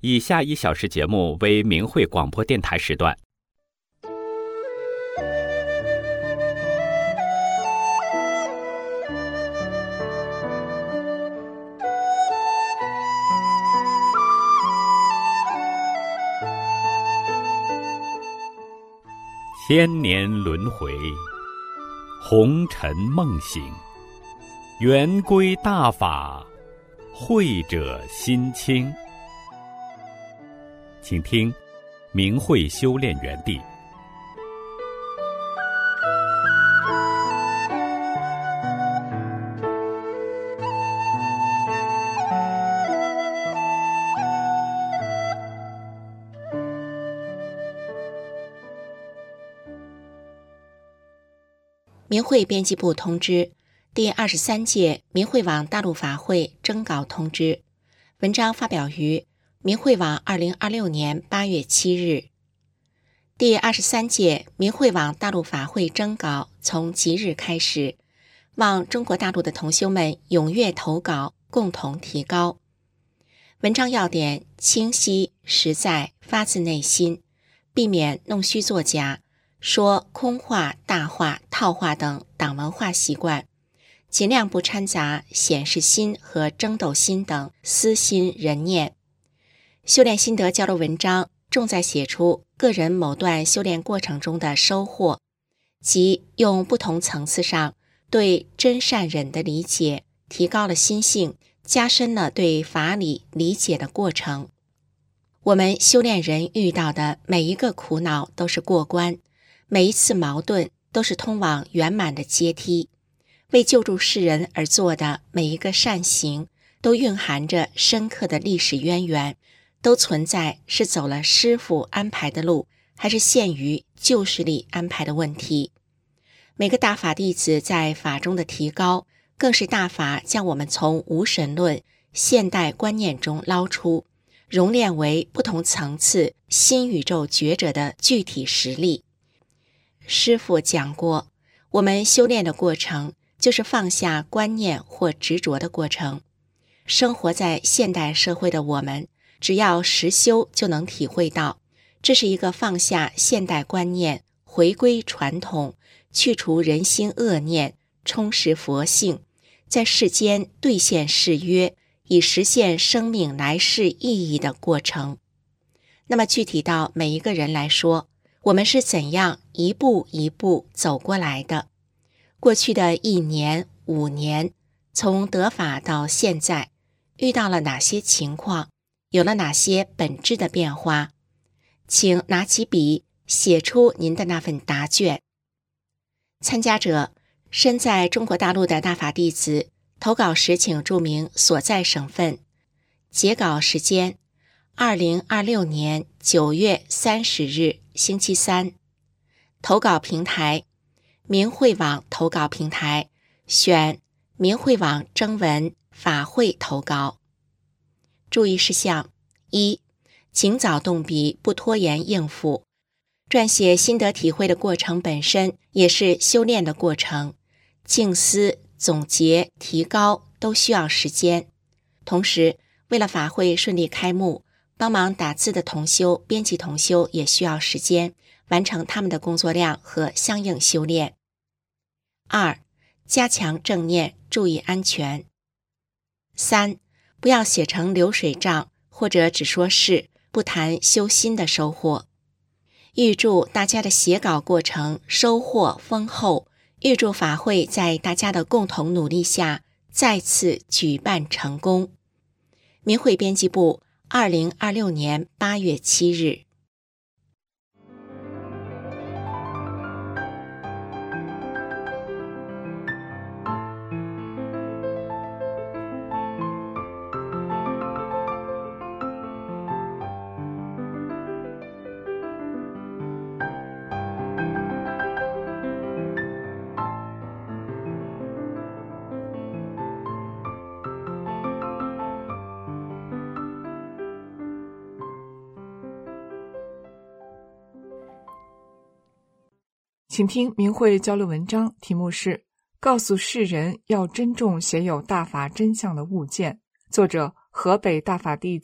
以下1小时节目为明慧广播电台时段。千年轮回，红尘梦醒，圆归大法，慧者心清。请听明慧修炼园地。 明慧编辑部通知，第23届明慧网大陆法会征稿通知，文章发表于明慧网2026年8月7日。第23届明慧网大陆法会征稿从即日开始，望中国大陆的同修们踊跃投稿，共同提高。文章要点清晰、实在，发自内心，避免弄虚作假，说空话、大话、套话等党文化习惯，尽量不掺杂显示心和争斗心等私心人念。修炼心得交流文章重在写出个人某段修炼过程中的收获，即用不同层次上对真善忍的理解，提高了心性，加深了对法理理解的过程。我们修炼人遇到的每一个苦恼都是过关，每一次矛盾都是通往圆满的阶梯，为救助世人而做的每一个善行，都蕴含着深刻的历史渊源，都存在是走了师父安排的路，还是限于旧势力安排的问题。每个大法弟子在法中的提高，更是大法将我们从无神论现代观念中捞出，熔炼为不同层次新宇宙觉者的具体实力。师父讲过，我们修炼的过程就是放下观念或执着的过程。生活在现代社会的我们，只要实修就能体会到，这是一个放下现代观念，回归传统，去除人心恶念，充实佛性，在世间兑现誓约，以实现生命来世意义的过程。那么具体到每一个人来说，我们是怎样一步一步走过来的？过去的1年、5年，从得法到现在，遇到了哪些情况？有了哪些本质的变化？请拿起笔，写出您的那份答卷。参加者：身在中国大陆的大法弟子，投稿时请注明所在省份。截稿时间：2026年9月30日，星期三。投稿平台：明慧网投稿平台，选明慧网征文法会投稿。注意事项：1. 尽早动笔，不拖延应付。撰写心得体会的过程本身也是修炼的过程，静思、总结、提高都需要时间。同时，为了法会顺利开幕，帮忙打字的同修、编辑同修也需要时间，完成他们的工作量和相应修炼。2. 加强正念，注意安全。3. 不要写成流水账，或者只说是，不谈修心的收获。预祝大家的写稿过程收获丰厚，预祝法会在大家的共同努力下再次举办成功。明慧编辑部2026年8月7日。 请听明慧交流文章，题目是告诉世人要珍重写有大法真相的物件，作者河北大法弟子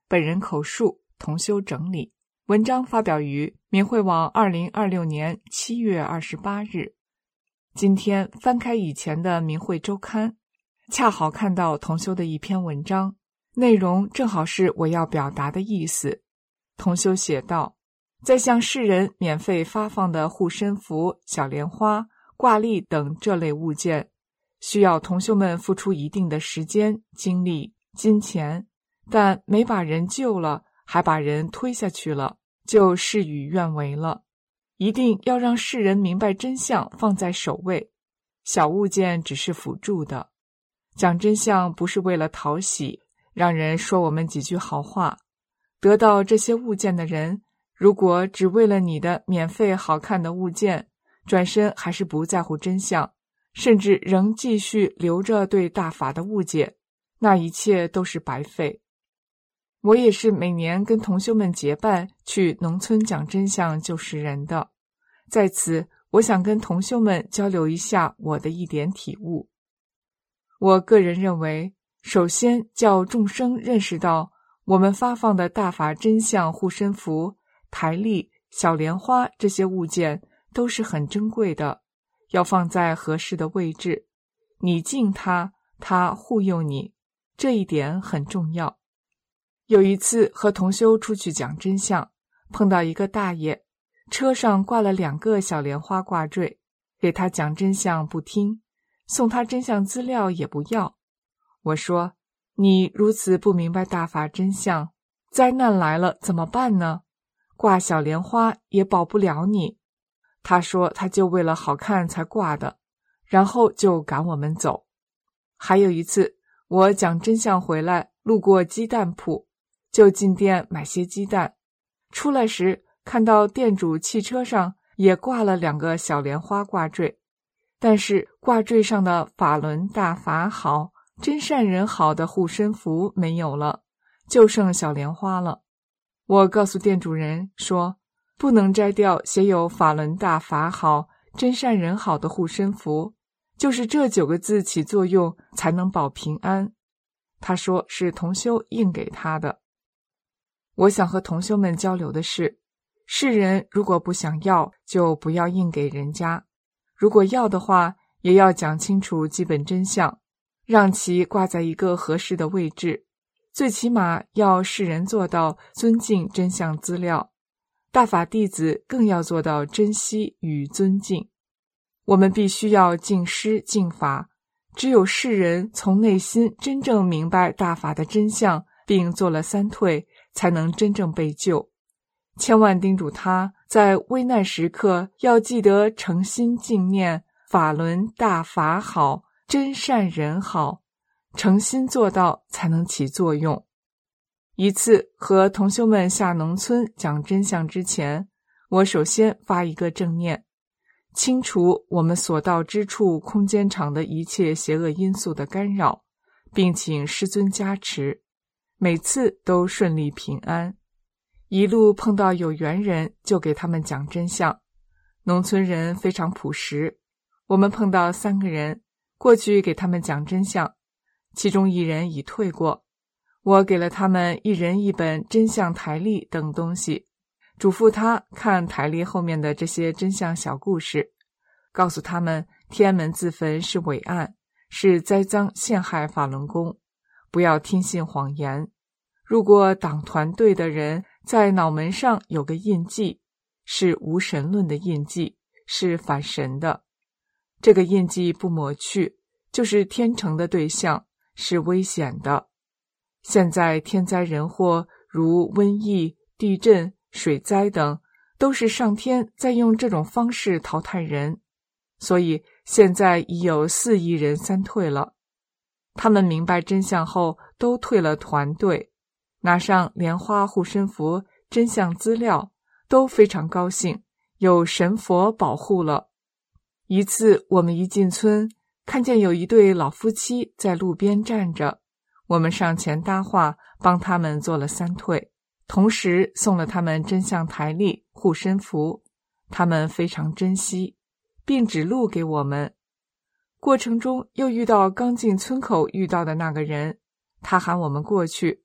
本人口述，同修整理。文章发表于明慧网2026年7月28日。今天翻开以前的明慧周刊，恰好看到同修的一篇文章，内容正好是我要表达的意思。同修写道，在向世人免费发放的护身符、小莲花、挂历等这类物件，需要同修们付出一定的时间、精力、金钱，但没把人救了，还把人推下去了，就事与愿违了。一定要让世人明白真相放在首位，小物件只是辅助的。讲真相不是为了讨喜，让人说我们几句好话。得到这些物件的人，如果只为了你的免费好看的物件，转身还是不在乎真相，甚至仍继续留着对大法的误解，那一切都是白费。我也是每年跟同修们结伴去农村讲真相救世人的，在此我想跟同修们交流一下我的一点体悟。我个人认为，首先叫众生认识到我们发放的大法真相护身符、台历、小莲花这些物件都是很珍贵的，要放在合适的位置，你敬它，它护佑你，这一点很重要。有一次和同修出去讲真相，碰到一个大爷，车上挂了2个小莲花挂坠，给他讲真相不听，送他真相资料也不要。我说，你如此不明白大法真相，灾难来了怎么办呢？挂小莲花也保不了你。他说他就为了好看才挂的，然后就赶我们走。还有一次我讲真相回来，路过鸡蛋铺，就进店买些鸡蛋，出来时看到店主汽车上也挂了2个小莲花挂坠，但是挂坠上的法轮大法好、真善人好的护身符没有了，就剩小莲花了。我告诉店主人说，不能摘掉写有法轮大法好、真善人好的护身符，就是这9个字起作用才能保平安。他说是同修印给他的。我想和同修们交流的是，世人如果不想要，就不要印给人家，如果要的话，也要讲清楚基本真相，让其挂在一个合适的位置，最起码要世人做到尊敬真相资料，大法弟子更要做到珍惜与尊敬。我们必须要敬师敬法，只有世人从内心真正明白大法的真相，并做了3退，才能真正被救。千万叮嘱他在危难时刻要记得诚心敬念法轮大法好、真善人好，诚心做到才能起作用。一次和同修们下农村讲真相之前，我首先发一个正念，清除我们所到之处空间场的一切邪恶因素的干扰，并请师尊加持，每次都顺利平安。一路碰到有缘人就给他们讲真相，农村人非常朴实。我们碰到3个人，过去给他们讲真相，其中1人已退过，我给了他们1人1本真相台历等东西，嘱咐他看台历后面的这些真相小故事，告诉他们天安门自焚是伪案，是栽赃陷害法轮功，不要听信谎言。如果党团队的人在脑门上有个印记，是无神论的印记，是反神的，这个印记不抹去，就是天成的对象，是危险的。现在天灾人祸如瘟疫、地震、水灾等，都是上天在用这种方式淘汰人，所以现在已有4亿人3退了。他们明白真相后都退了团队，拿上莲花护身符、真相资料，都非常高兴，有神佛保护了。一次我们一进村，看见有一对老夫妻在路边站着，我们上前搭话，帮他们做了3退，同时送了他们真相台历、护身符，他们非常珍惜，并指路给我们。过程中又遇到刚进村口遇到的那个人，他喊我们过去，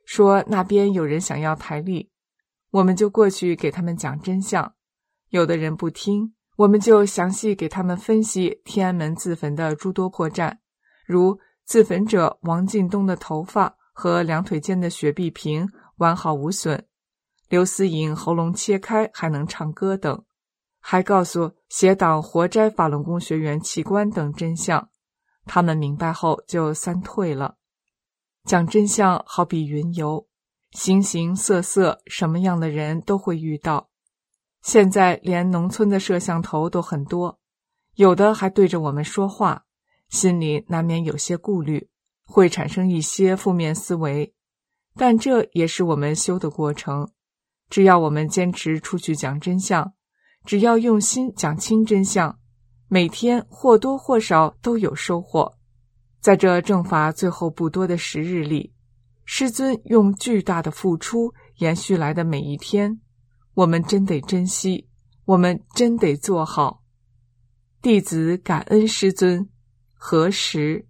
说那边有人想要台历，我们就过去给他们讲真相。有的人不听，我们就详细给他们分析天安门自焚的诸多破绽，如自焚者王进东的头发和两腿间的血壁瓶完好无损，刘思颖喉咙切开还能唱歌等，还告诉协党活摘法轮功学员器官等真相。他们明白后就散退了。讲真相好比云游，形形色色，什么样的人都会遇到。现在连农村的摄像头都很多，有的还对着我们说话，心里难免有些顾虑，会产生一些负面思维。但这也是我们修的过程，只要我们坚持出去讲真相，只要用心讲清真相，每天或多或少都有收获。在这正法最后不多的10日里，师尊用巨大的付出延续来的每一天，我们真得珍惜，我们真得做好。弟子感恩师尊。何时？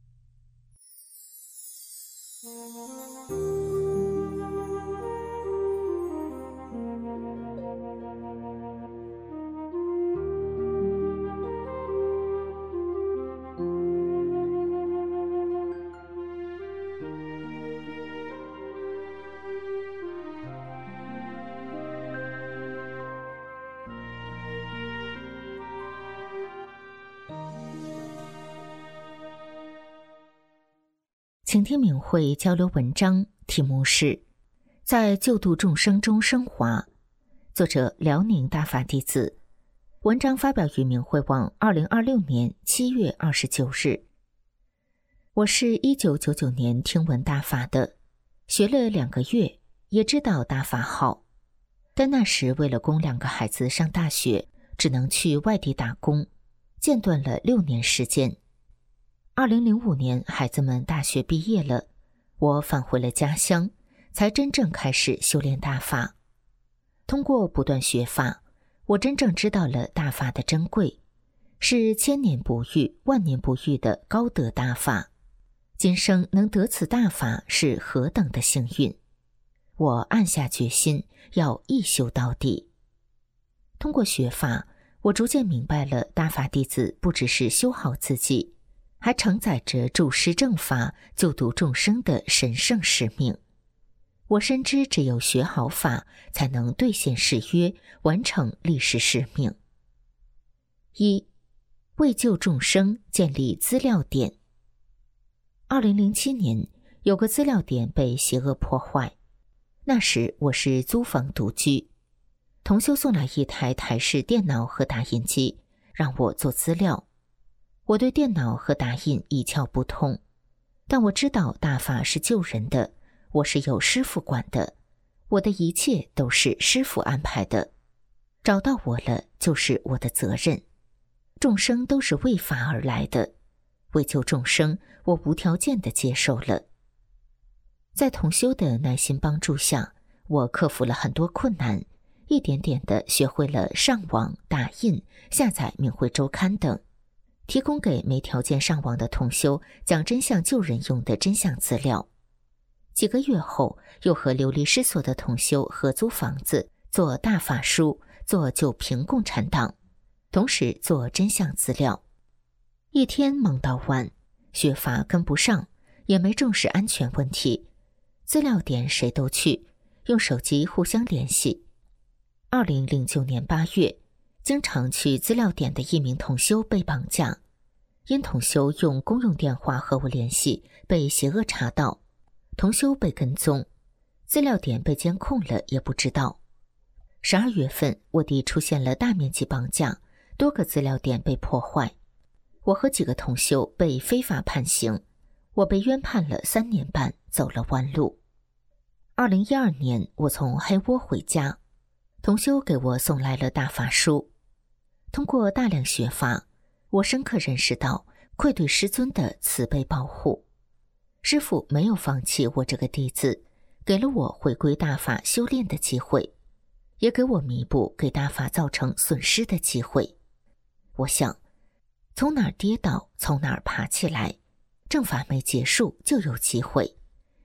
请听明慧交流文章，题目是在救度众生中升华，作者辽宁大法弟子。文章发表于明慧网2026年7月29日。我是1999年听闻大法的，学了2个月，也知道大法好，但那时为了供2个孩子上大学，只能去外地打工，间断了6年时间。2005年孩子们大学毕业了，我返回了家乡，才真正开始修炼大法。通过不断学法，我真正知道了大法的珍贵，是千年不遇、万年不遇的高德大法。今生能得此大法是何等的幸运，我暗下决心要一修到底。通过学法，我逐渐明白了大法弟子不只是修好自己，还承载着助施正法、救度众生的神圣使命。我深知只有学好法，才能兑现誓约，完成历史使命。1. 为救众生建立资料点。2007年，有个资料点被邪恶破坏，那时我是租房独居，同修送来一台台式电脑和打印机，让我做资料。我对电脑和打印一窍不通，但我知道大法是救人的，我是有师父管的，我的一切都是师父安排的，找到我了就是我的责任。众生都是为法而来的，为救众生，我无条件地接受了。在同修的耐心帮助下，我克服了很多困难，一点点地学会了上网、打印、下载明慧周刊等，提供给没条件上网的同修讲真相救人用的真相资料。几个月后，又和流离失所的同修合租房子，做大法书，做救贫共产党，同时做真相资料。一天忙到晚，学法跟不上，也没重视安全问题，资料点谁都去，用手机互相联系。2009年8月，经常去资料点的一名同修被绑架，因同修用公用电话和我联系，被邪恶查到，同修被跟踪，资料点被监控了也不知道。12月份，我地出现了大面积绑架，多个资料点被破坏，我和几个同修被非法判刑，我被冤判了3年半，走了弯路。2012年，我从黑窝回家，同修给我送来了大法书。通过大量学法，我深刻认识到愧对师尊的慈悲保护。师父没有放弃我这个弟子，给了我回归大法修炼的机会，也给我弥补给大法造成损失的机会。我想，从哪儿跌倒，从哪儿爬起来，正法没结束就有机会，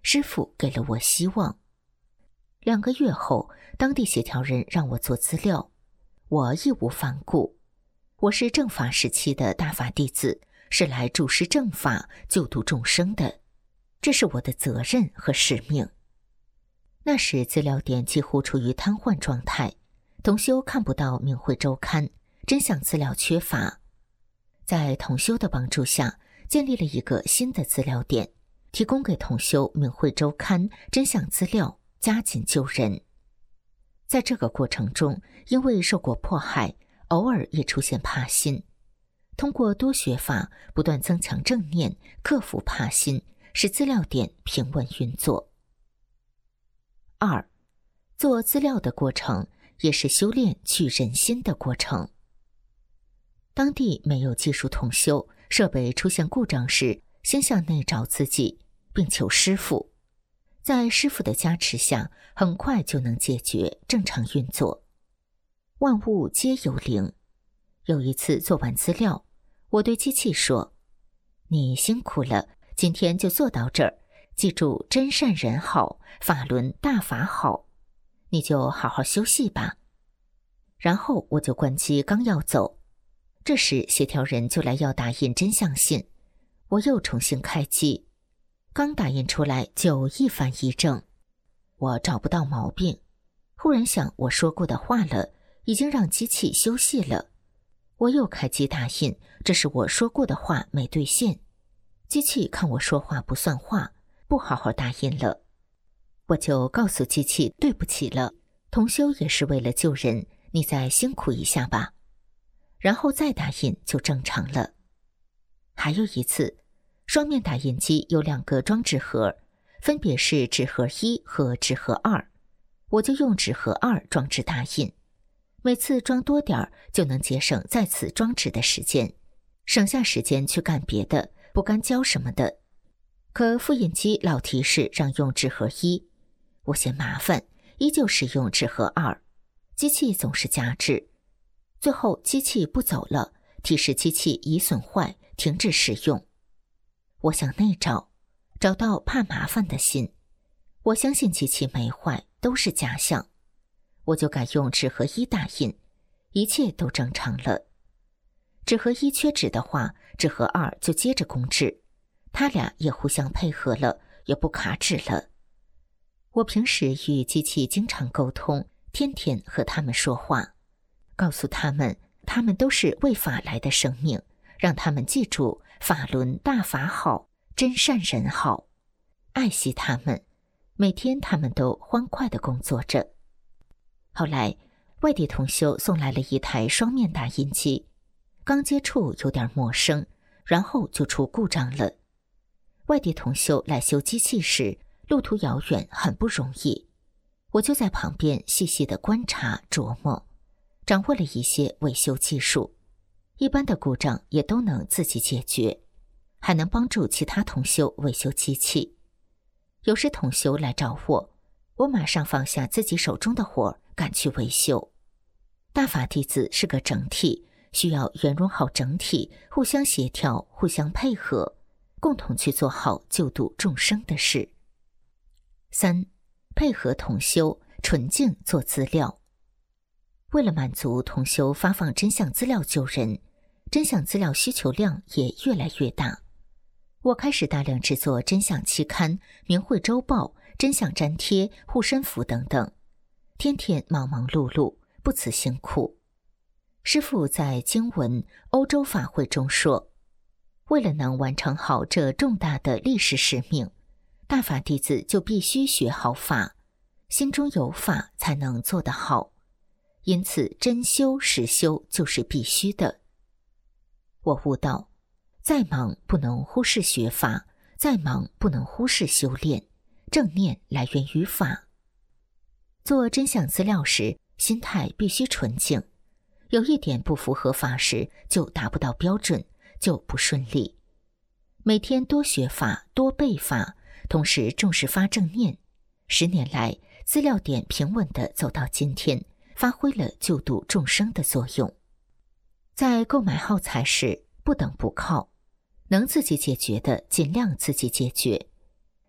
师傅给了我希望。2个月后，当地协调人让我做资料，我义无反顾。我是正法时期的大法弟子，是来主持正法、救度众生的，这是我的责任和使命。那时资料点几乎处于瘫痪状态，同修看不到明慧周刊，真相资料缺乏。在同修的帮助下，建立了一个新的资料点，提供给同修明慧周刊真相资料，加紧救人。在这个过程中，因为受过迫害，偶尔也出现怕心。通过多学法，不断增强正念，克服怕心，使资料点平稳运作。2. 做资料的过程也是修炼去人心的过程。当地没有技术同修，设备出现故障时，先向内找自己，并求师父。在师父的加持下，很快就能解决，正常运作。万物皆有灵。有一次做完资料，我对机器说：“你辛苦了，今天就做到这儿。记住真善人好，法轮大法好，你就好好休息吧。”然后我就关机，刚要走，这时协调人就来要打印真相信，我又重新开机，刚打印出来就一反一正。我找不到毛病，忽然想我说过的话了，已经让机器休息了。我又开机打印，这是我说过的话没兑现，机器看我说话不算话，不好好打印了。我就告诉机器对不起了，同修也是为了救人，你再辛苦一下吧。然后再打印就正常了。还有一次，双面打印机有2个装纸盒，分别是纸盒1和纸盒2，我就用纸盒2装纸打印，每次装多点儿就能节省再次装纸的时间，省下时间去干别的，不干胶什么的。可复印机老提示让用纸盒1，我嫌麻烦，依旧使用纸盒2，机器总是加制。最后机器不走了，提示机器已损坏，停止使用。我向内找到怕麻烦的心，我相信机器没坏，都是假象。我就改用纸盒1打印，一切都正常了。纸盒1缺纸的话，纸盒2就接着供制，他俩也互相配合了，也不卡纸了。我平时与机器经常沟通，天天和他们说话，告诉他们都是为法来的生命，让他们记住法轮大法好，真善人好，爱惜他们。每天他们都欢快地工作着。后来外地同修送来了一台双面打印机，刚接触有点陌生，然后就出故障了。外地同修来修机器时，路途遥远，很不容易，我就在旁边细细地观察琢磨，掌握了一些维修技术，一般的故障也都能自己解决，还能帮助其他同修维修机器。有时同修来找我马上放下自己手中的活，赶去维修。大法弟子是个整体，需要圆融好整体，互相协调，互相配合，共同去做好救度众生的事。3. 配合同修，纯净做资料。为了满足同修发放真相资料救人，真相资料需求量也越来越大。我开始大量制作真相期刊、明慧周报、真相粘贴、护身符等等，天天忙忙碌碌，不辞辛苦。师父在经文欧洲法会中说，为了能完成好这重大的历史使命，大法弟子就必须学好法，心中有法才能做得好，因此真修实修就是必须的。我悟到，再忙不能忽视学法，再忙不能忽视修炼，正念来源于法。做真相资料时，心态必须纯净，有一点不符合法时，就达不到标准，就不顺利。每天多学法，多背法，同时重视发正念。10年来，资料点平稳地走到今天，发挥了救度众生的作用。在购买耗材时，不等不靠，能自己解决的尽量自己解决。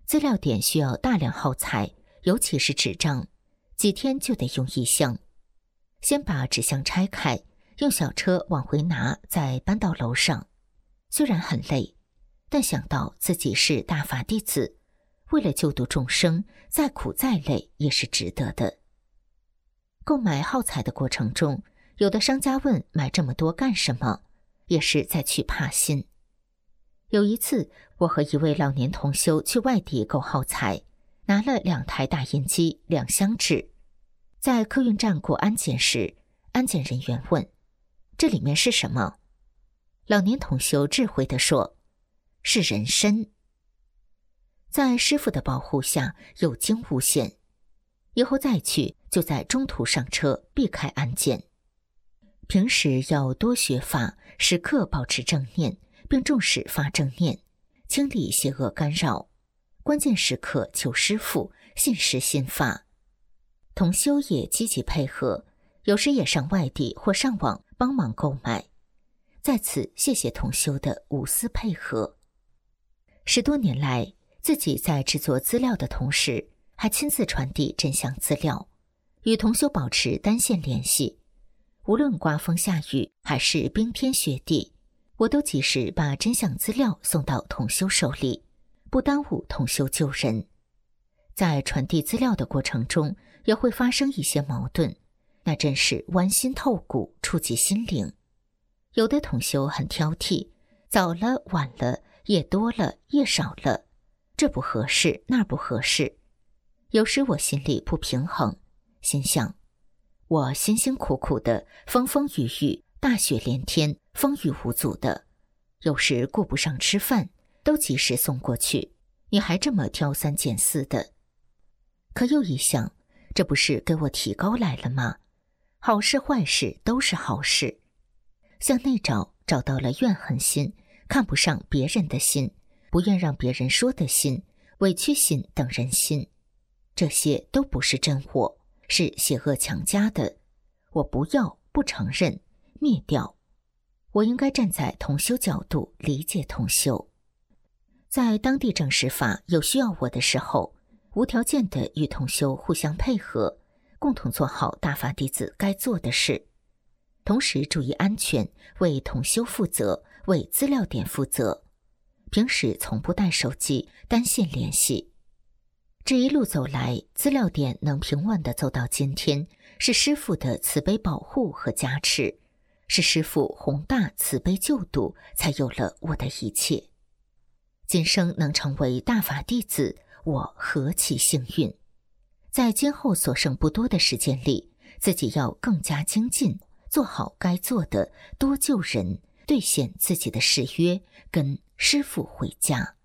资料点需要大量耗材，尤其是纸张，几天就得用1箱。先把纸箱拆开，用小车往回拿，再搬到楼上。虽然很累，但想到自己是大法弟子，为了救度众生，再苦再累也是值得的。购买耗材的过程中，有的商家问买这么多干什么，也是在去怕心。有一次，我和一位老年同修去外地购耗材，拿了2台打印机、2箱纸。在客运站过安检时，安检人员问：“这里面是什么？”老年同修智慧地说：“是人参。”在师父的保护下，有惊无险。以后再去，就在中途上车，避开安检。平时要多学法，时刻保持正念，并重视发正念，清理邪恶干扰。关键时刻求师父，信施心法。同修也积极配合，有时也上外地或上网帮忙购买。在此谢谢同修的无私配合。10多年来，自己在制作资料的同时，还亲自传递真相资料，与同修保持单线联系。无论刮风下雨还是冰天雪地，我都及时把真相资料送到同修手里，不耽误同修救人。在传递资料的过程中，也会发生一些矛盾，那真是剜心透骨，触及心灵。有的同修很挑剔，早了晚了，页多了页少了，这不合适那不合适。有时我心里不平衡，心想我辛辛苦苦的，风风雨雨，大雪连天，风雨无阻的，有时顾不上吃饭，都及时送过去，你还这么挑三拣四的。可又一想，这不是给我提高来了吗？好事坏事都是好事。向内找到了怨恨心，看不上别人的心，不愿让别人说的心，委屈心等人心，这些都不是真我，是邪恶强加的。我不要，不承认，灭掉。我应该站在同修角度理解同修。在当地正式法有需要我的时候，无条件的与同修互相配合，共同做好大法弟子该做的事，同时注意安全，为同修负责，为资料点负责。平时从不带手机，单线联系。这一路走来，资料点能平稳地走到今天，是师父的慈悲保护和加持，是师父宏大慈悲救度，才有了我的一切。今生能成为大法弟子，我何其幸运！在今后所剩不多的时间里，自己要更加精进，做好该做的，多救人，兑现自己的誓约，跟师父回家。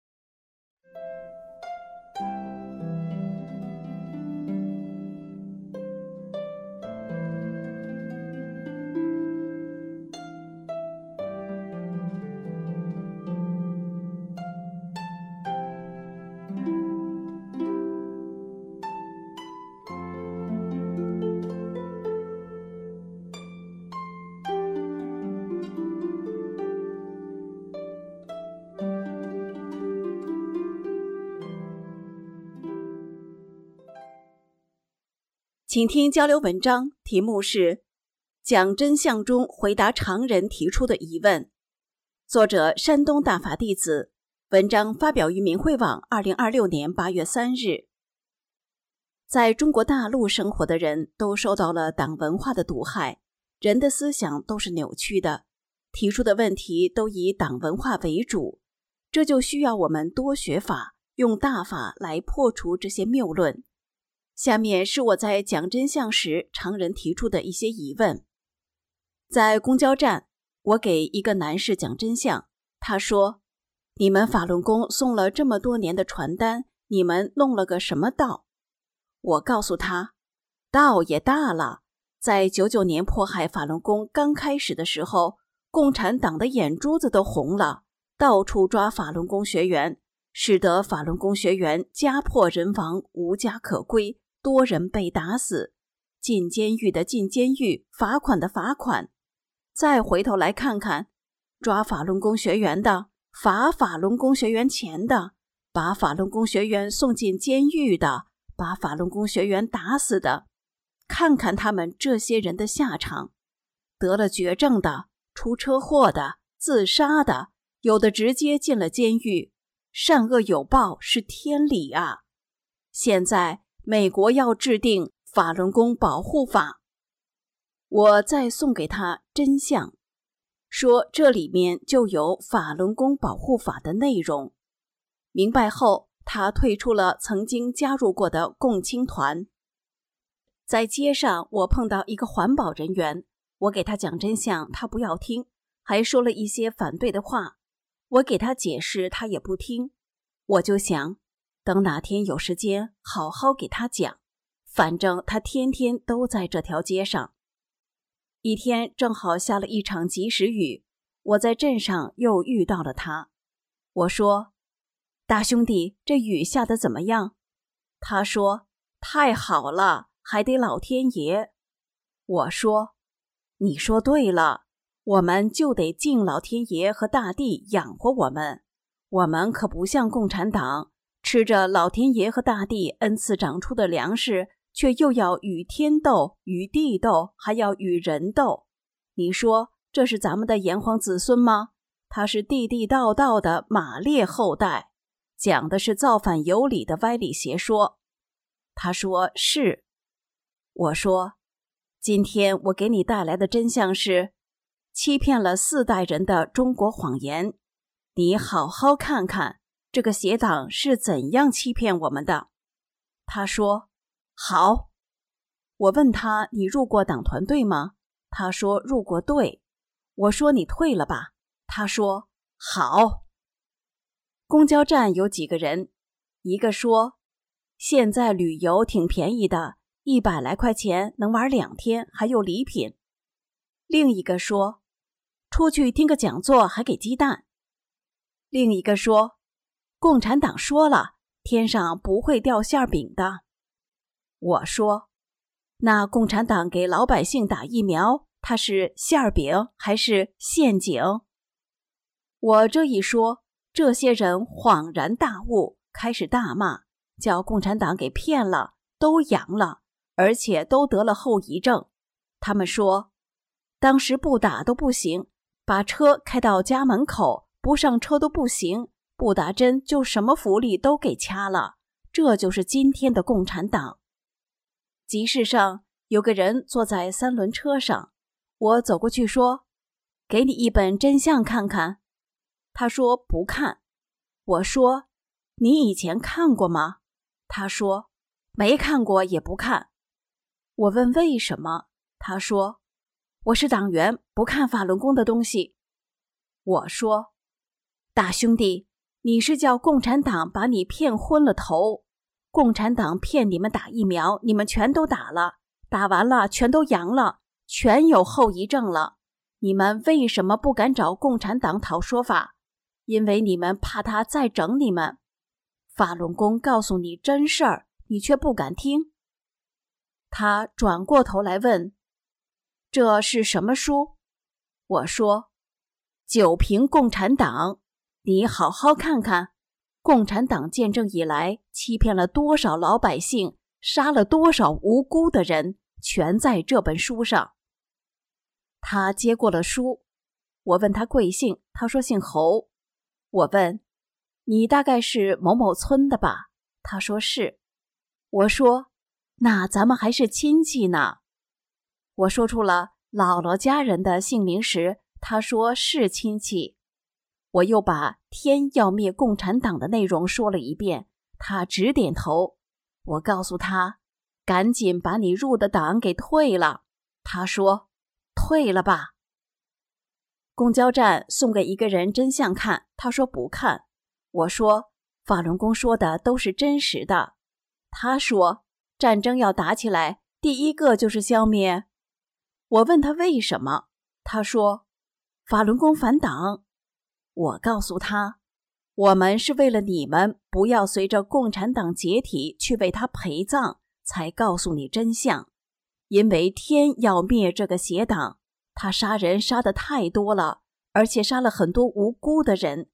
请听交流文章，题目是讲真相中回答常人提出的疑问，作者山东大法弟子，文章发表于明慧网2026年8月3日。在中国大陆生活的人都受到了党文化的毒害，人的思想都是扭曲的，提出的问题都以党文化为主，这就需要我们多学法，用大法来破除这些谬论。下面是我在讲真相时常人提出的一些疑问。在公交站，我给一个男士讲真相，他说：你们法轮功送了这么多年的传单，你们弄了个什么道？我告诉他，道也大了，在99年迫害法轮功刚开始的时候，共产党的眼珠子都红了，到处抓法轮功学员，使得法轮功学员家破人亡，无家可归，多人被打死，进监狱的进监狱，罚款的罚款。再回头来看看，抓法轮功学员的，罚法轮功学员钱的， 把法轮功学员送进监狱的，把法轮功学员打死的，看看他们这些人的下场，得了绝症的，出车祸的，自杀的，有的直接进了监狱。善恶有报是天理啊！现在美国要制定法轮功保护法，我再送给他真相，说这里面就有法轮功保护法的内容。明白后，他退出了曾经加入过的共青团。在街上，我碰到一个环保人员，我给他讲真相，他不要听，还说了一些反对的话。我给他解释，他也不听。我就想，等哪天有时间，好好给他讲。反正他天天都在这条街上。一天正好下了一场及时雨，我在镇上又遇到了他。我说：“大兄弟，这雨下得怎么样？”他说：“太好了，还得老天爷。”我说：“你说对了，我们就得敬老天爷和大地养活我们。我们可不像共产党，吃着老天爷和大地恩赐长出的粮食，却又要与天斗，与地斗，还要与人斗。你说这是咱们的炎黄子孙吗？他是地地道道的马列后代，讲的是造反有理的歪理邪说。”他说是。我说：“今天我给你带来的真相是欺骗了4代人的中国谎言，你好好看看这个邪党是怎样欺骗我们的。”他说：“好。”我问他：“你入过党团队吗？”他说：“入过队。”我说：“你退了吧？”他说：“好。”公交站有几个人，一个说：“现在旅游挺便宜的，100来块钱能玩2天，还有礼品。”另一个说：“出去听个讲座还给鸡蛋。”另一个说：“共产党说了，天上不会掉馅饼的。”我说：“那共产党给老百姓打疫苗，它是馅饼还是陷阱？”我这一说，这些人恍然大悟，开始大骂，叫共产党给骗了，都阳了，而且都得了后遗症。他们说，当时不打都不行，把车开到家门口，不上车都不行，不打针就什么福利都给掐了，这就是今天的共产党。集市上有个人坐在3轮车上，我走过去说：“给你一本真相看看。”他说不看。我说：“你以前看过吗？”他说：“没看过也不看。”我问为什么，他说：“我是党员，不看法轮功的东西。”我说：“大兄弟，你是叫共产党把你骗昏了头，共产党骗你们打疫苗，你们全都打了，打完了全都阳了，全有后遗症了。你们为什么不敢找共产党讨说法？因为你们怕他再整你们。法轮功告诉你真事儿，你却不敢听。”他转过头来问：“这是什么书？”我说：“九评共产党，你好好看看，共产党建政以来欺骗了多少老百姓，杀了多少无辜的人，全在这本书上。”他接过了书，我问他贵姓，他说姓侯。我问：“你大概是某某村的吧？”他说是。我说：“那咱们还是亲戚呢。”我说出了姥姥家人的姓名时，他说是亲戚。我又把天要灭共产党的内容说了一遍，他直点头。我告诉他：“赶紧把你入的党给退了。”他说：“退了吧。”公交站送给一个人真相看，他说不看。我说：“法轮功说的都是真实的。”他说：“战争要打起来，第一个就是消灭。”我问他为什么，他说：“法轮功反党。”我告诉他：“我们是为了你们不要随着共产党解体去为他陪葬，才告诉你真相。因为天要灭这个邪党，他杀人杀得太多了，而且杀了很多无辜的人。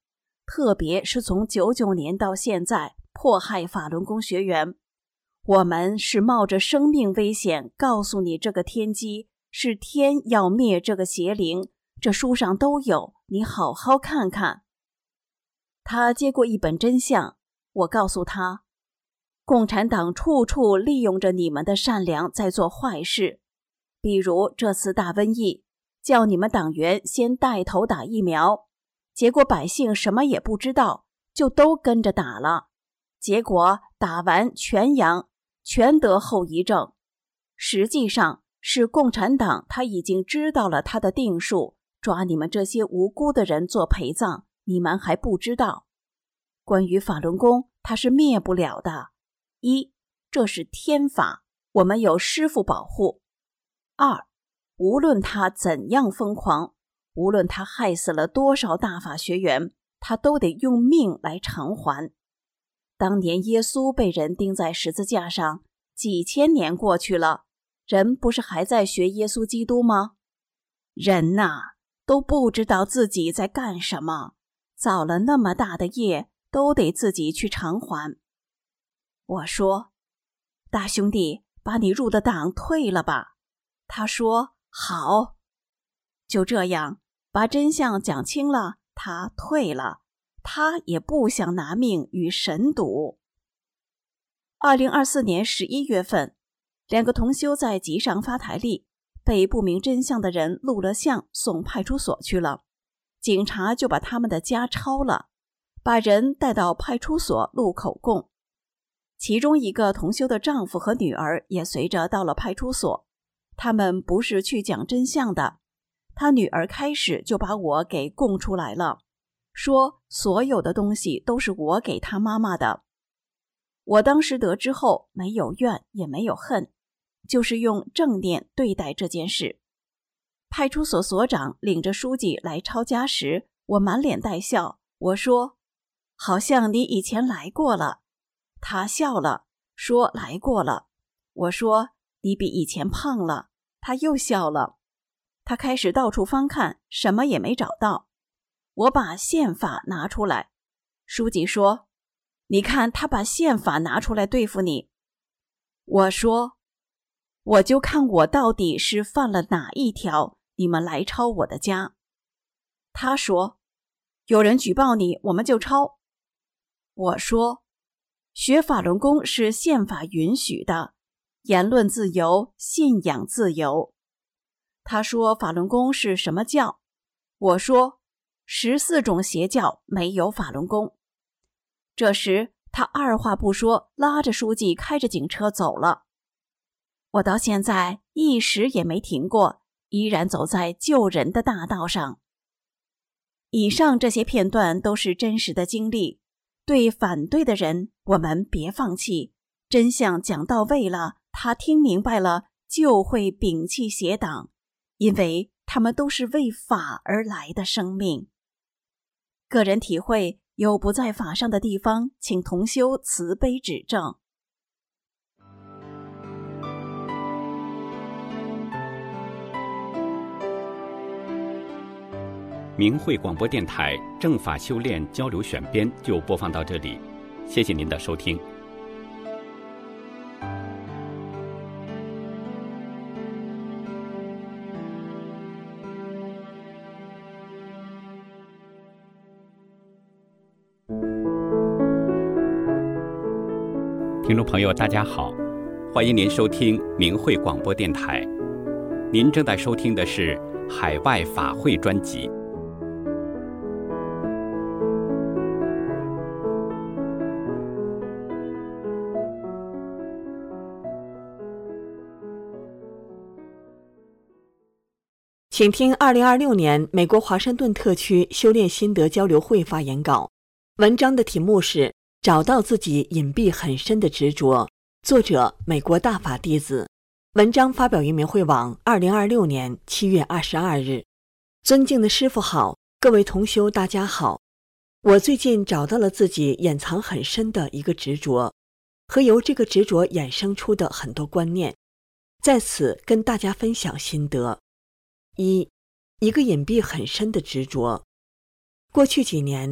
特别是从99年到现在迫害法轮功学员。我们是冒着生命危险告诉你这个天机，是天要灭这个邪灵，这书上都有，你好好看看。他接过一本真相，我告诉他，共产党处处利用着你们的善良在做坏事，比如这次大瘟疫，叫你们党员先带头打疫苗，结果百姓什么也不知道，就都跟着打了，结果打完全阳，全得后遗症。实际上是共产党他已经知道了他的定数，抓你们这些无辜的人做陪葬，你们还不知道。关于法轮功，它是灭不了的。一，这是天法，我们有师父保护。二，无论他怎样疯狂，无论他害死了多少大法学员，他都得用命来偿还。当年耶稣被人钉在十字架上，几千年过去了，人不是还在学耶稣基督吗？人呐，都不知道自己在干什么，造了那么大的业，都得自己去偿还。我说，大兄弟，把你入的党退了吧。他说好。就这样，把真相讲清了，他退了，他也不想拿命与神赌。2024年11月份，2个同修在集上发台历，被不明真相的人录了像送派出所去了，警察就把他们的家抄了，把人带到派出所录口供。其中一个同修的丈夫和女儿也随着到了派出所，他们不是去讲真相的。他女儿开始就把我给供出来了，说所有的东西都是我给他妈妈的。我当时得知后没有怨也没有恨，就是用正念对待这件事。派出所所长领着书记来抄家时，我满脸带笑，我说好像你以前来过了。他笑了，说来过了。我说你比以前胖了。他又笑了。他开始到处翻看，什么也没找到。我把宪法拿出来，书记说，你看他把宪法拿出来对付你。我说，我就看我到底是犯了哪一条，你们来抄我的家。他说，有人举报你，我们就抄。我说，学法轮功是宪法允许的，言论自由，信仰自由。他说法轮功是什么教？我说14种邪教没有法轮功。这时他二话不说，拉着书记开着警车走了。我到现在一时也没停过，依然走在救人的大道上。以上这些片段都是真实的经历，对反对的人，我们别放弃，真相讲到位了，他听明白了，就会摒弃邪党，因为他们都是为法而来的生命。个人体会，有不在法上的地方，请同修慈悲指正。 明慧广播电台正法修炼交流选编就播放到这里，谢谢您的收听。听众朋友大家好，欢迎您收听明慧广播电台，您正在收听的是海外法会专辑。 请听2026年美国华盛顿特区修炼心得交流会发言稿，文章的题目是找到自己隐蔽很深的执着，作者美国大法弟子，文章发表于明慧网2026年7月22日。尊敬的师父好，各位同修大家好。我最近找到了自己掩藏很深的一个执着，和由这个执着衍生出的很多观念，在此跟大家分享心得。一个隐蔽很深的执着。过去几年，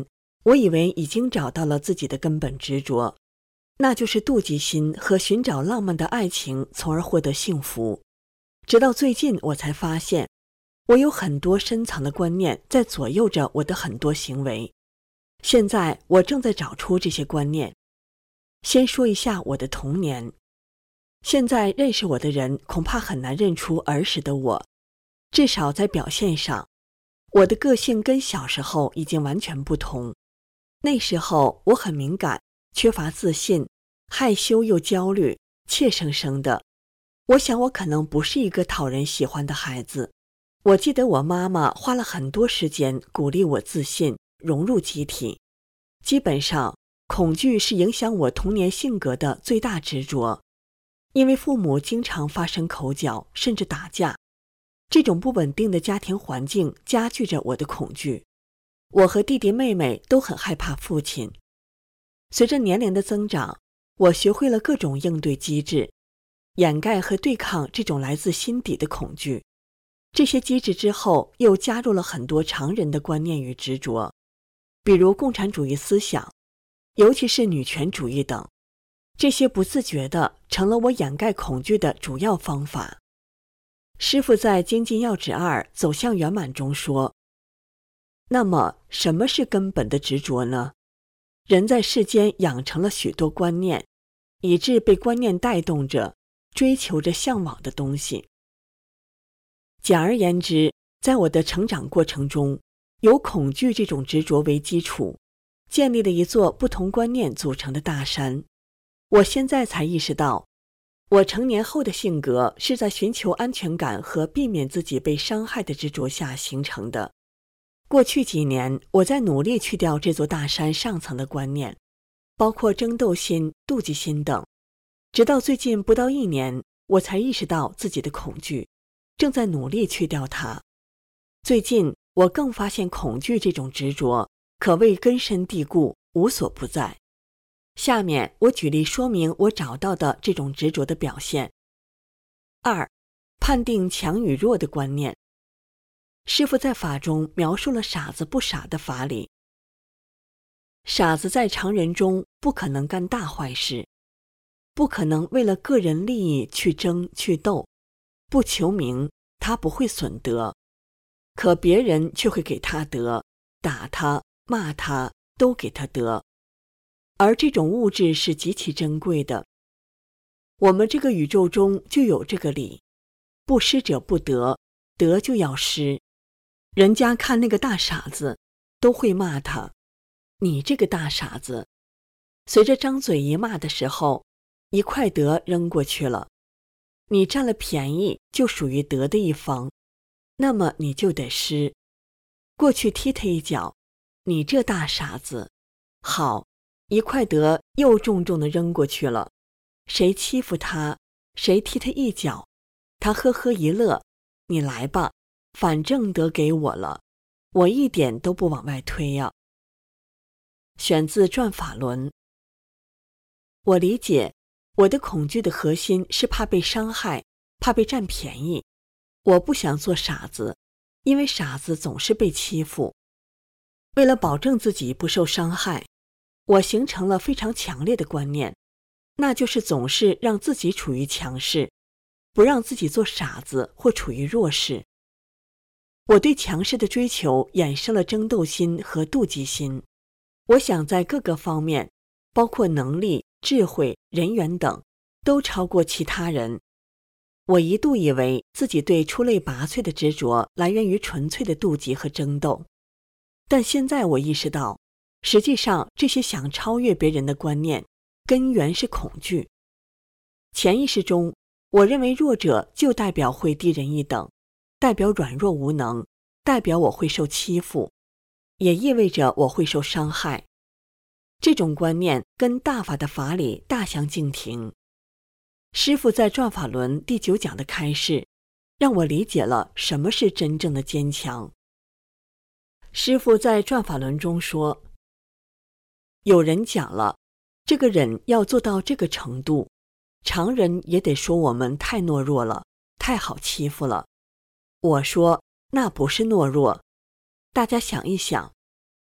我以为已经找到了自己的根本执着，那就是妒忌心和寻找浪漫的爱情，从而获得幸福。直到最近，我才发现，我有很多深藏的观念在左右着我的很多行为。现在我正在找出这些观念。先说一下我的童年。现在认识我的人恐怕很难认出儿时的我，至少在表现上，我的个性跟小时候已经完全不同。那时候我很敏感，缺乏自信，害羞又焦虑，怯生生的。我想我可能不是一个讨人喜欢的孩子。我记得我妈妈花了很多时间鼓励我自信，融入集体。基本上，恐惧是影响我童年性格的最大执着。因为父母经常发生口角，甚至打架，这种不稳定的家庭环境加剧着我的恐惧。我和弟弟妹妹都很害怕父亲。随着年龄的增长，我学会了各种应对机制，掩盖和对抗这种来自心底的恐惧。这些机制之后，又加入了很多常人的观念与执着，比如共产主义思想，尤其是女权主义等。这些不自觉地成了我掩盖恐惧的主要方法。师父在《精进要旨2走向圆满》中说，那么什么是根本的执着呢？人在世间养成了许多观念，以致被观念带动着，追求着向往的东西。简而言之，在我的成长过程中，有恐惧这种执着为基础，建立了一座不同观念组成的大山。我现在才意识到，我成年后的性格是在寻求安全感和避免自己被伤害的执着下形成的。过去几年，我在努力去掉这座大山上层的观念，包括争斗心、妒忌心等。直到最近不到1年，我才意识到自己的恐惧，正在努力去掉它。最近，我更发现恐惧这种执着可谓根深蒂固，无所不在。下面我举例说明我找到的这种执着的表现。2. 判定强与弱的观念。师父在法中描述了傻子不傻的法理。傻子在常人中不可能干大坏事，不可能为了个人利益去争去斗，不求名，他不会损德，可别人却会给他德，打他、骂他，都给他德。而这种物质是极其珍贵的。我们这个宇宙中就有这个理，不施者不得，得就要施。人家看那个大傻子，都会骂他，你这个大傻子。随着张嘴一骂的时候，一块德扔过去了。你占了便宜，就属于得的一方，那么你就得施。过去踢他一脚，你这大傻子，好，一块德又重重地扔过去了。谁欺负他，谁踢他一脚，他呵呵一乐，你来吧，反正德给我了，我一点都不往外推呀。选自《转法轮》。我理解，我的恐惧的核心是怕被伤害，怕被占便宜。我不想做傻子，因为傻子总是被欺负。为了保证自己不受伤害，我形成了非常强烈的观念，那就是总是让自己处于强势，不让自己做傻子或处于弱势。我对强势的追求衍生了争斗心和妒忌心。我想在各个方面，包括能力、智慧、人缘等，都超过其他人。我一度以为自己对出类拔萃的执着来源于纯粹的妒忌和争斗，但现在我意识到，实际上这些想超越别人的观念，根源是恐惧。潜意识中，我认为弱者就代表会低人一等，代表软弱无能，代表我会受欺负，也意味着我会受伤害。这种观念跟大法的法理大相径庭。师父在《转法轮》第9讲的开示，让我理解了什么是真正的坚强。师父在《转法轮》中说，有人讲了，这个忍要做到这个程度，常人也得说我们太懦弱了，太好欺负了。我说，那不是懦弱。大家想一想，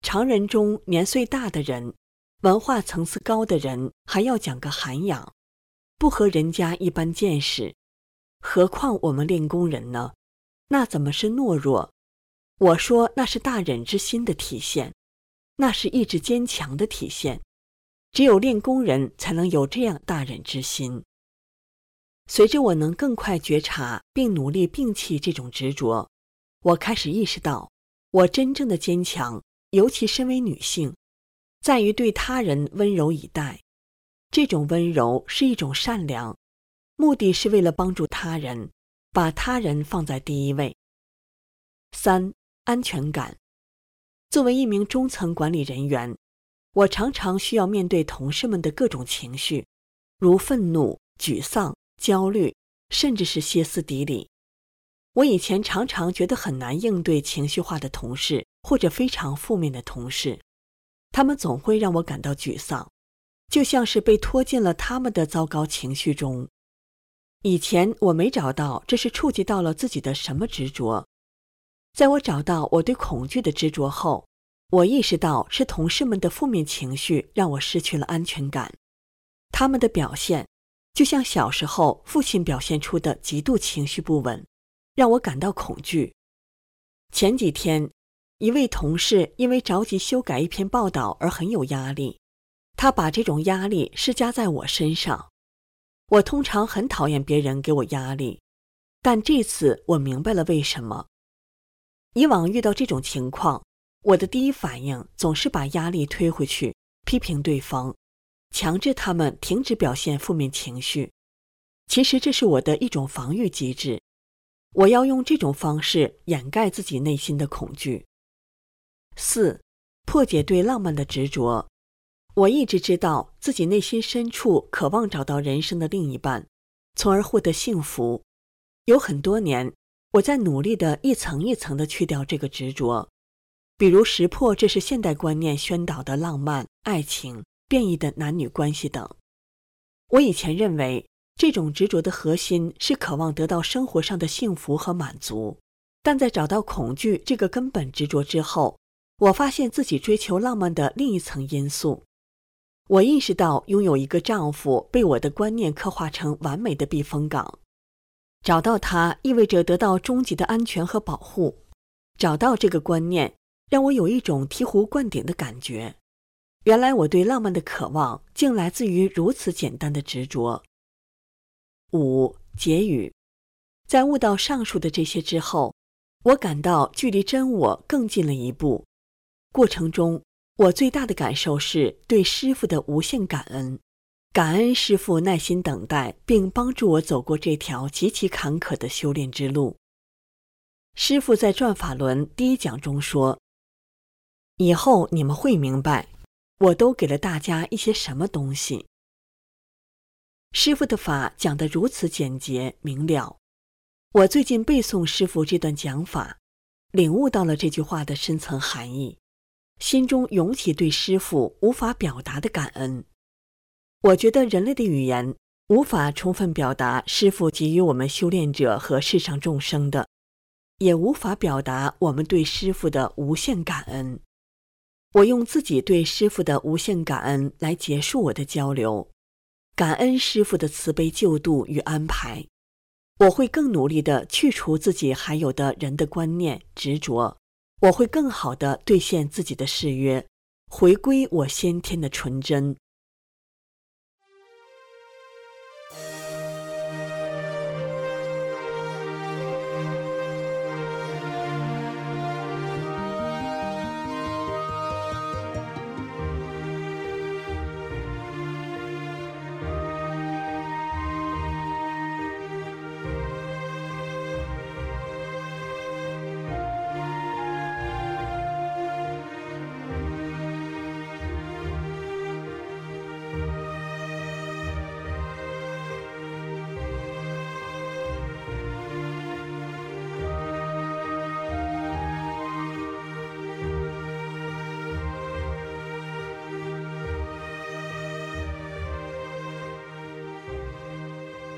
常人中年岁大的人，文化层次高的人还要讲个涵养，不和人家一般见识，何况我们练功人呢？那怎么是懦弱？我说那是大忍之心的体现，那是意志坚强的体现。只有练功人才能有这样大忍之心。随着我能更快觉察并努力摒弃这种执着，我开始意识到，我真正的坚强，尤其身为女性，在于对他人温柔以待。这种温柔是一种善良，目的是为了帮助他人，把他人放在第一位。3. 安全感。作为一名中层管理人员，我常常需要面对同事们的各种情绪，如愤怒、沮丧、焦虑，甚至是歇斯底里。我以前常常觉得很难应对情绪化的同事，或者非常负面的同事，他们总会让我感到沮丧，就像是被拖进了他们的糟糕情绪中。以前我没找到这是触及到了自己的什么执着，在我找到我对恐惧的执着后，我意识到是同事们的负面情绪让我失去了安全感。他们的表现就像小时候父亲表现出的极度情绪不稳，让我感到恐惧。前几天，一位同事因为着急修改一篇报道而很有压力，他把这种压力施加在我身上。我通常很讨厌别人给我压力，但这次我明白了为什么。以往遇到这种情况，我的第一反应总是把压力推回去，批评对方，强制他们停止表现负面情绪。其实这是我的一种防御机制，我要用这种方式掩盖自己内心的恐惧。4. 破解对浪漫的执着。我一直知道自己内心深处渴望找到人生的另一半，从而获得幸福。有很多年，我在努力地一层一层地去掉这个执着，比如识破这是现代观念宣导的浪漫、爱情、变异的男女关系等。我以前认为这种执着的核心是渴望得到生活上的幸福和满足，但在找到恐惧这个根本执着之后，我发现自己追求浪漫的另一层因素。我意识到拥有一个丈夫被我的观念刻画成完美的避风港，找到他意味着得到终极的安全和保护。找到这个观念让我有一种醍醐灌顶的感觉，原来我对浪漫的渴望竟来自于如此简单的执着。5. 结语。在悟到上述的这些之后，我感到距离真我更近了一步。过程中，我最大的感受是对师父的无限感恩，感恩师父耐心等待并帮助我走过这条极其坎坷的修炼之路。师父在转法轮第一讲中说，以后你们会明白，我都给了大家一些什么东西。师父的法讲得如此简洁明了，我最近背诵师父这段讲法，领悟到了这句话的深层含义，心中涌起对师父无法表达的感恩。我觉得人类的语言无法充分表达师父给予我们修炼者和世上众生的，也无法表达我们对师父的无限感恩。我用自己对师父的无限感恩来结束我的交流，感恩师父的慈悲救度与安排。我会更努力地去除自己还有的人的观念执着，我会更好地兑现自己的誓约，回归我先天的纯真。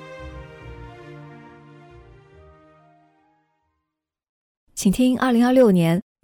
请听2026年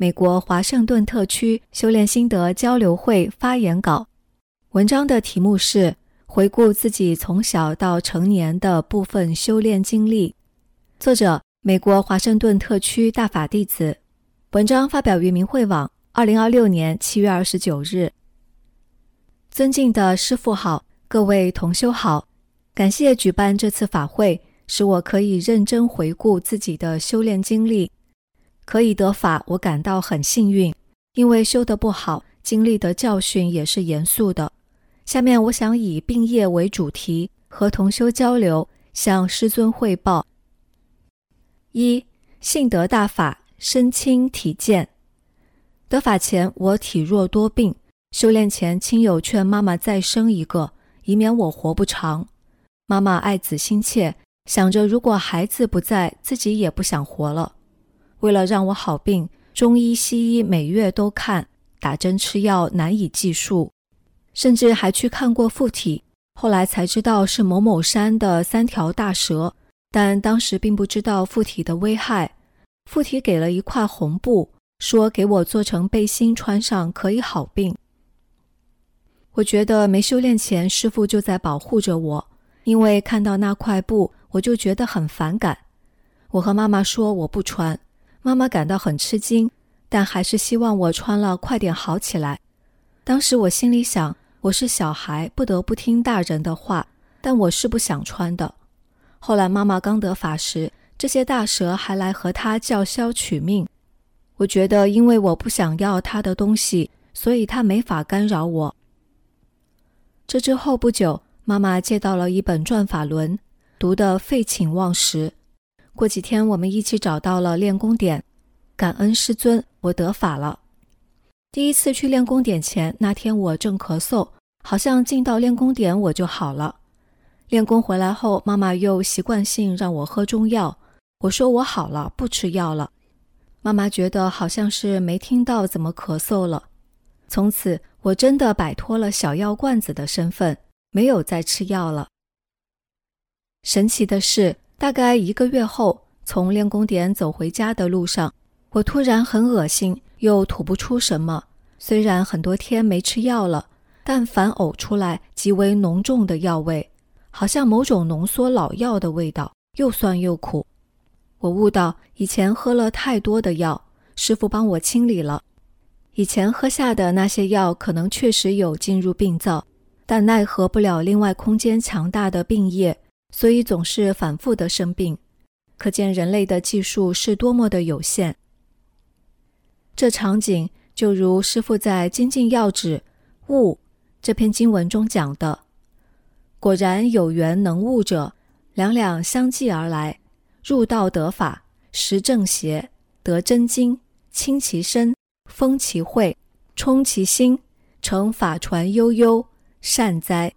美国华盛顿特区修炼心得交流会发言稿。文章的题目是回顾自己从小到成年的部分修炼经历，作者美国华盛顿特区大法弟子。文章发表于明慧网2026年7月29日。尊敬的师父好，各位同修好，感谢举办这次法会，使我可以认真回顾自己的修炼经历。可以得法，我感到很幸运，因为修得不好，经历的教训也是严肃的。下面我想以病业为主题，和同修交流，向师尊汇报。1. 信得大法，身轻体健。得法前，我体弱多病，修炼前亲友劝妈妈再生一个，以免我活不长。妈妈爱子心切，想着如果孩子不在，自己也不想活了。为了让我好病，中医西医每月都看，打针吃药难以计数，甚至还去看过附体，后来才知道是某某山的3条大蛇，但当时并不知道附体的危害。附体给了一块红布，说给我做成背心穿上可以好病。我觉得没修炼前师父就在保护着我，因为看到那块布我就觉得很反感。我和妈妈说我不穿，妈妈感到很吃惊，但还是希望我穿了快点好起来。当时我心里想，我是小孩，不得不听大人的话，但我是不想穿的。后来妈妈刚得法时，这些大蛇还来和她叫嚣取命。我觉得因为我不想要她的东西，所以她没法干扰我。这之后不久，妈妈借到了一本转法轮，读得废寝忘食。过几天我们一起找到了练功点，感恩师尊，我得法了。第一次去练功点前，那天我正咳嗽，好像进到练功点我就好了。练功回来后，妈妈又习惯性让我喝中药，我说我好了，不吃药了。妈妈觉得好像是没听到怎么咳嗽了。从此我真的摆脱了小药罐子的身份，没有再吃药了。神奇的是，大概1个月后，从练功点走回家的路上，我突然很恶心，又吐不出什么。虽然很多天没吃药了，但凡呕出来极为浓重的药味，好像某种浓缩老药的味道，又酸又苦。我悟到以前喝了太多的药，师父帮我清理了。以前喝下的那些药可能确实有进入病灶，但奈何不了另外空间强大的病液，所以总是反复的生病。可见人类的技术是多么的有限。这场景就如师父在《精进要旨·悟》这篇经文中讲的，果然有缘能悟者，两两相继而来，入道得法，识正邪，得真经，清其身，封其慧，充其心，成法传悠悠，善哉。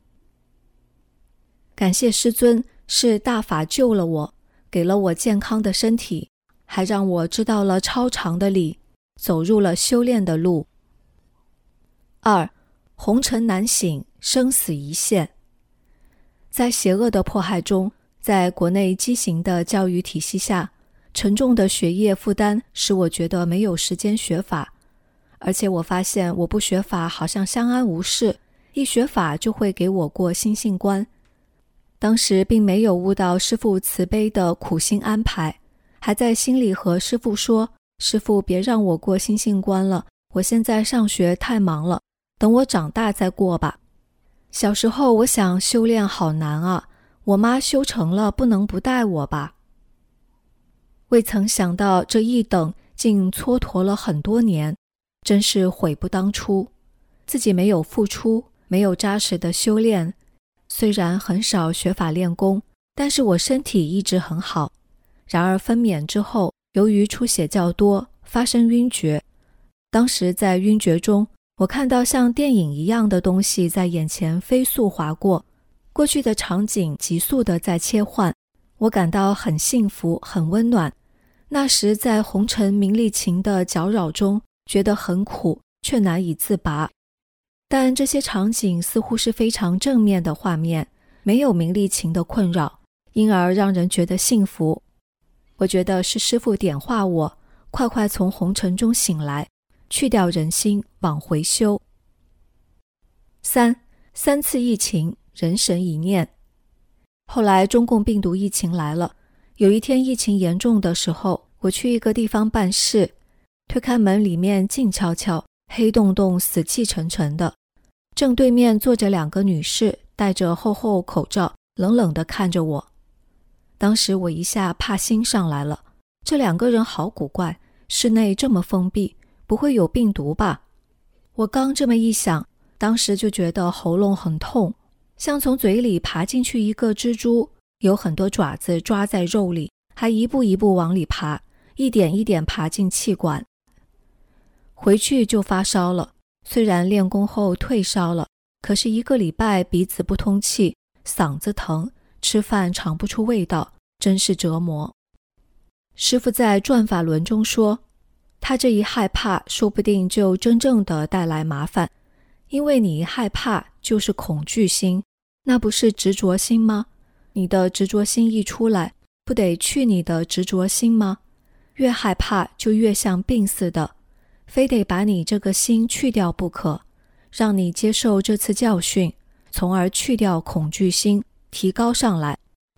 感谢师尊，是大法救了我，给了我健康的身体，还让我知道了超长的理，走入了修炼的路。2. 红尘难醒，生死一线。在邪恶的迫害中，在国内畸形的教育体系下，沉重的学业负担使我觉得没有时间学法，而且我发现我不学法好像相安无事，一学法就会给我过心性关。当时并没有悟到师父慈悲的苦心安排，还在心里和师父说，师父别让我过心性关了，我现在上学太忙了，等我长大再过吧。小时候我想修炼好难啊，我妈修成了不能不带我吧。未曾想到这一等竟蹉跎了很多年，真是悔不当初。自己没有付出，没有扎实的修炼，虽然很少学法练功，但是我身体一直很好。然而分娩之后，由于出血较多，发生晕厥。当时在晕厥中，我看到像电影一样的东西在眼前飞速划过，过去的场景急速地在切换，我感到很幸福，很温暖。那时在红尘名利情的搅扰中，觉得很苦，却难以自拔。但这些场景似乎是非常正面的画面，没有名利情的困扰，因而让人觉得幸福。我觉得是师父点化我， 快快从红尘中醒来，去掉人心，往回修。三次疫情，人神一念。后来中共病毒疫情来了，有一天疫情严重的时候，我去一个地方办事，推开门，里面静悄悄，黑洞洞，死气沉沉的。正对面坐着2个女士，戴着厚厚口罩，冷冷地看着我。当时我一下怕心上来了，这2个人好古怪，室内这么封闭，不会有病毒吧？我刚这么一想，当时就觉得喉咙很痛，像从嘴里爬进去一个蜘蛛，有很多爪子抓在肉里，还一步一步往里爬，一点一点爬进气管。回去就发烧了，虽然练功后退烧了，可是1个礼拜鼻子不通气，嗓子疼，吃饭尝不出味道，真是折磨。师父在转法轮中说，他这一害怕，说不定就真正的带来麻烦，因为你一害怕就是恐惧心，那不是执着心吗？你的执着心一出来，不得去你的执着心吗？越害怕就越像病似的，非得把你这个心去掉不可，让你接受这次教训，从而去掉恐惧心，提高上来。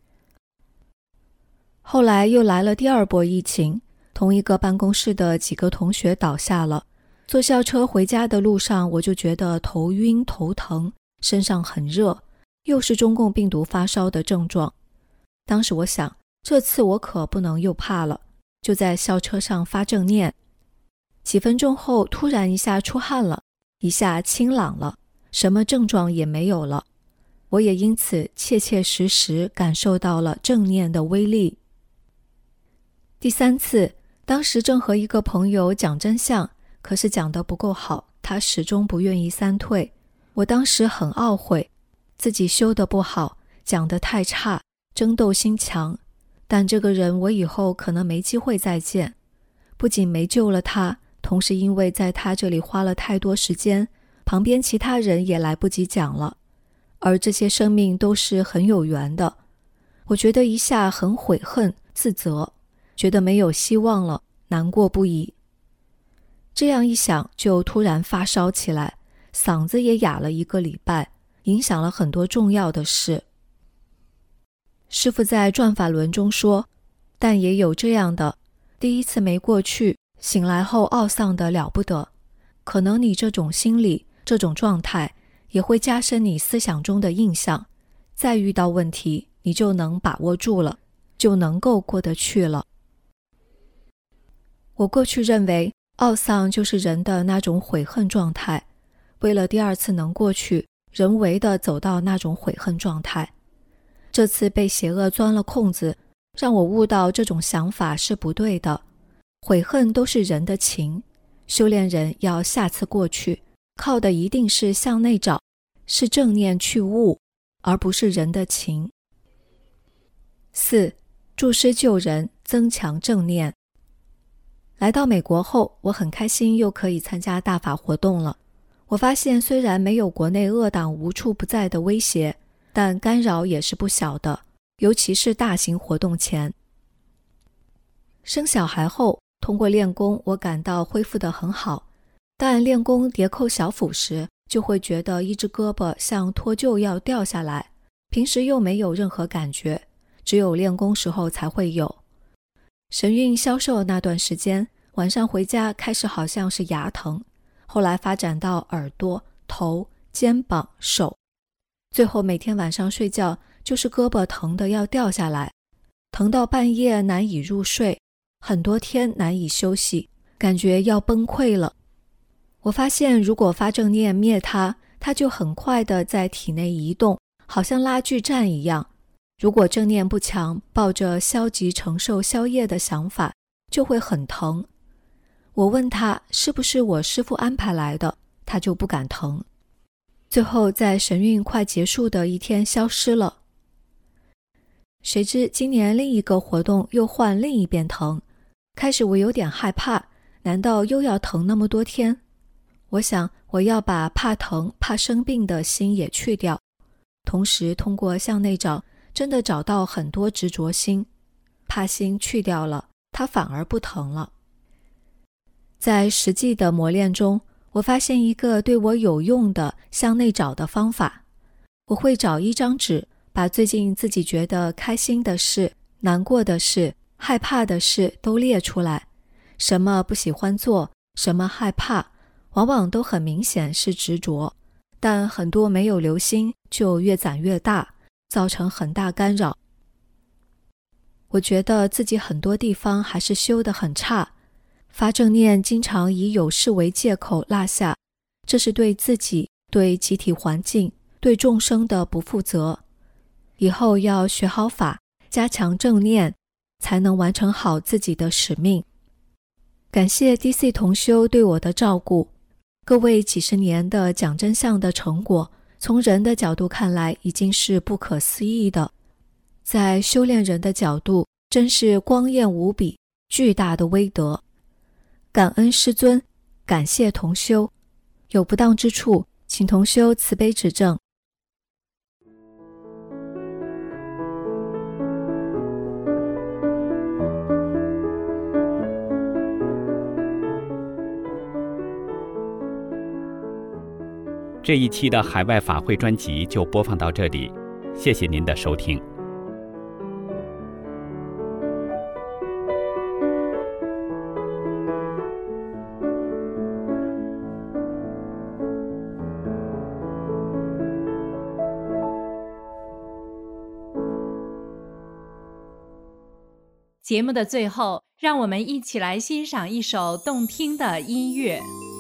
后来又来了第2波疫情，同一个办公室的几个同学倒下了，坐校车回家的路上，我就觉得头晕头疼，身上很热，又是中共病毒发烧的症状。当时我想，这次我可不能又怕了，就在校车上发正念。几分钟后，突然一下出汗了，一下清朗了，什么症状也没有了。我也因此切切实实感受到了正念的威力。第3次，当时正和一个朋友讲真相，可是讲得不够好，他始终不愿意3退。我当时很懊悔，自己修得不好，讲得太差，争斗心强。但这个人我以后可能没机会再见，不仅没救了他，同时因为在他这里花了太多时间，旁边其他人也来不及讲了，而这些生命都是很有缘的。我觉得一下很悔恨自责，觉得没有希望了，难过不已。这样一想，就突然发烧起来，嗓子也哑了1个礼拜，影响了很多重要的事。师父在转法轮中说，但也有这样的，第1次没过去，醒来后懊丧的了不得，可能你这种心理，这种状态也会加深你思想中的印象，再遇到问题你就能把握住了，就能够过得去了。我过去认为懊丧就是人的那种悔恨状态，为了第2次能过去，人为的走到那种悔恨状态。这次被邪恶钻了空子，让我悟到这种想法是不对的。悔恨都是人的情，修炼人要下次过去，靠的一定是向内找，是正念去悟，而不是人的情。4. 助师救人，增强正念。来到美国后，我很开心又可以参加大法活动了。我发现虽然没有国内恶党无处不在的威胁，但干扰也是不小的，尤其是大型活动前。生小孩后，通过练功，我感到恢复得很好，但练功叠扣小腹时，就会觉得一只胳膊像脱臼要掉下来，平时又没有任何感觉，只有练功时候才会有。神韵销售那段时间，晚上回家开始好像是牙疼，后来发展到耳朵、头、肩膀、手，最后每天晚上睡觉就是胳膊疼得要掉下来，疼到半夜难以入睡，很多天难以休息，感觉要崩溃了。我发现如果发正念灭它，它就很快地在体内移动，好像拉锯战一样。如果正念不强，抱着消极承受宵夜的想法，就会很疼。我问他是不是我师父安排来的，他就不敢疼。最后在神韵快结束的一天消失了。谁知今年另一个活动又换另一边疼，开始我有点害怕，难道又要疼那么多天？我想我要把怕疼怕生病的心也去掉，同时通过向内找，真的找到很多执着心，怕心去掉了，它反而不疼了。 在实际的磨练中，我发现一个对我有用的向内找的方法。我会找一张纸，把最近自己觉得开心的事、难过的事、害怕的事都列出来。什么不喜欢做，什么害怕，往往都很明显是执着，但很多没有留心就越攒越大，造成很大干扰。我觉得自己很多地方还是修得很差，发正念经常以有事为借口落下，这是对自己、对集体环境、对众生的不负责。以后要学好法，加强正念，才能完成好自己的使命。感谢 DC 同修对我的照顾，各位几十年的讲真相的成果，从人的角度看来已经是不可思议的，在修炼人的角度，真是光艳无比，巨大的威德。感恩师尊，感谢同修，有不当之处，请同修慈悲指正。 这一期的海外法会专辑就播放到这里，谢谢您的收听。 节目的最后，让我们一起来欣赏一首动听的音乐。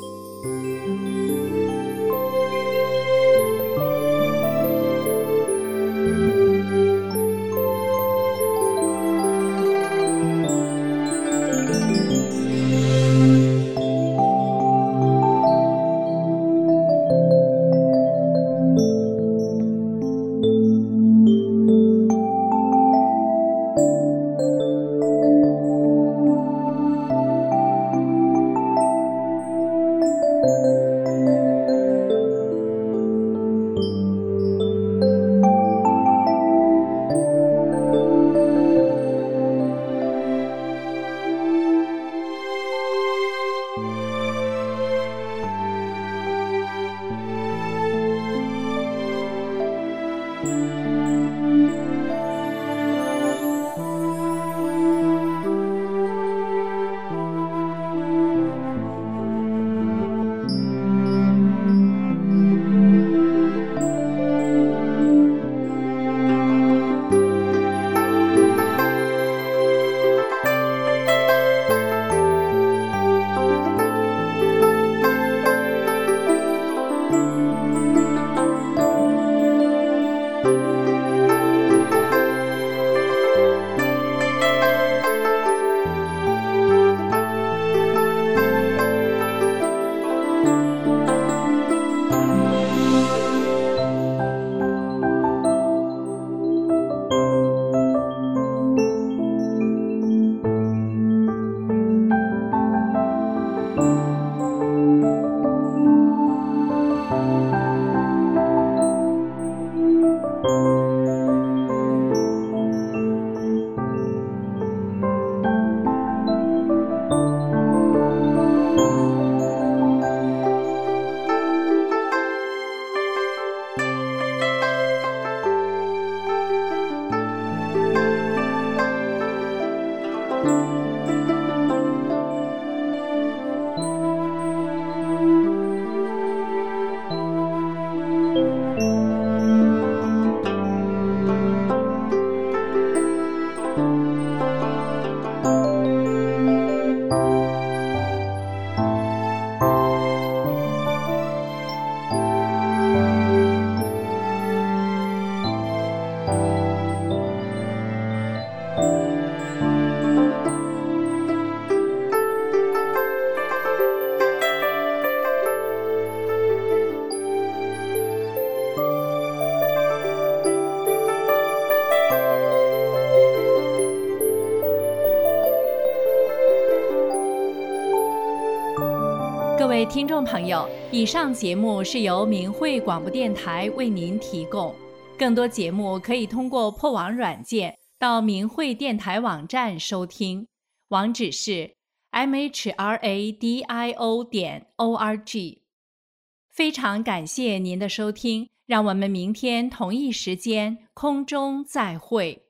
各位听众朋友，以上节目是由明慧广播电台为您提供。更多节目可以通过破网软件到明慧电台网站收听，网址是 mhradio.org。非常感谢您的收听，让我们明天同一时间空中再会。